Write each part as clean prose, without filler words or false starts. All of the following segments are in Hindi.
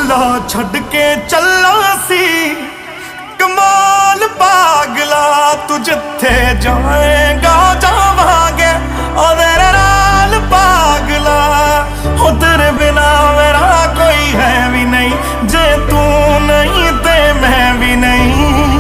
भुला छड़ के चला सी कमाल पागला, तू जिथे जाएगा जावांगे ओ तेरे नाल पागला। ओ तेरे बिना मेरा कोई है भी नहीं, जे तू नहीं ते मैं भी नहीं।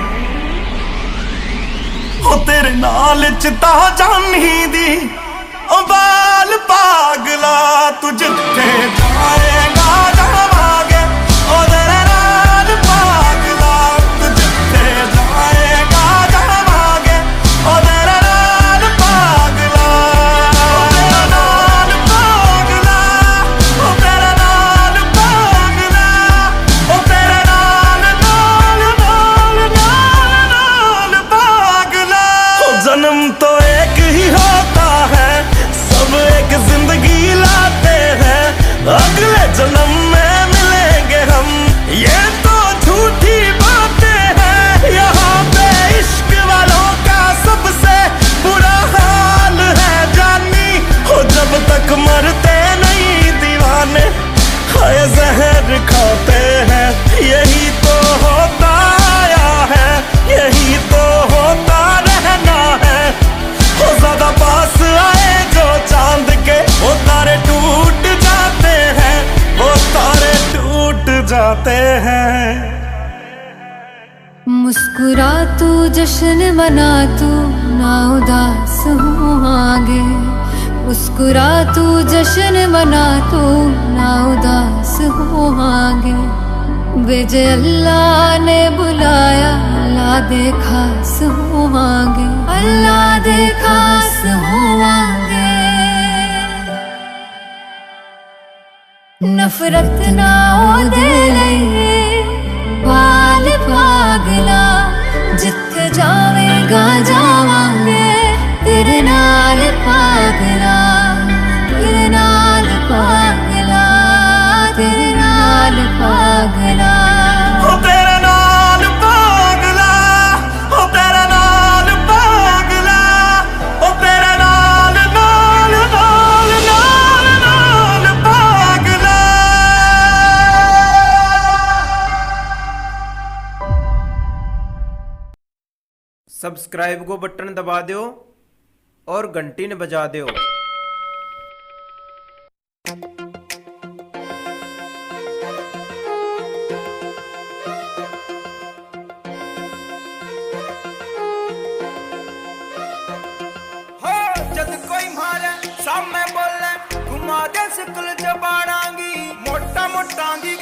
ओ तेरे नाल चिता जानी दी ओ बाल पागला, तू जिथे जाएगा जावांगे ओ तेरे नाल पागला। तू जिथे जाएगा जावांगे ओ तेरे नाल पागला। ओ तेरे नाल पागला, ओ तेरे नाल पागला, ओ तेरे नाल नाल नाल नाल नाल पागला। ओ जन्म तो एक ही होता है, सब एक जिंदगी लाते हैं, अगले जन्म में मिलेंगे हम, ये तो झूठी बातें हैं। यहाँ पे इश्क वालों का सबसे बुरा हाल है जानी, हो जब तक मरते नहीं दीवाने हाय जहर खाते हैं। यही तो होता आया है, यही तो होता रहना है। हो ज्यादा पास आए जो चांद के वो तारे टूट जाते हैं, वो तारे टूट जाते हैं। मुस्कुरा तू जश्न मना तू ना उदास हो आगे। मुस्कुरा तू जश्न मना तू ना उदास हो आगे। बेजे अल्लाह ने बुलाया, अल्लाह दे खास हो आगे, अल्लाह दे खास हो आगे। नफरत ना ओदे लईए बाल पागला, जिथे जावेगा जावांगे तेरे नाल पागला, तेरे नाल पागला, तेरे नाल पागला। ओ तेरे नाल पागला, ओ तेरे नाल पागला, ओ तेरे नाल नाल नाल नाल नाल पागला। सब्सक्राइब को बटन दबा दो और घंटी ने बजा दो। जद कोई मारे सामने बोले घुमा दे सिकल जबाड़ांगी, मोटा मोटा दी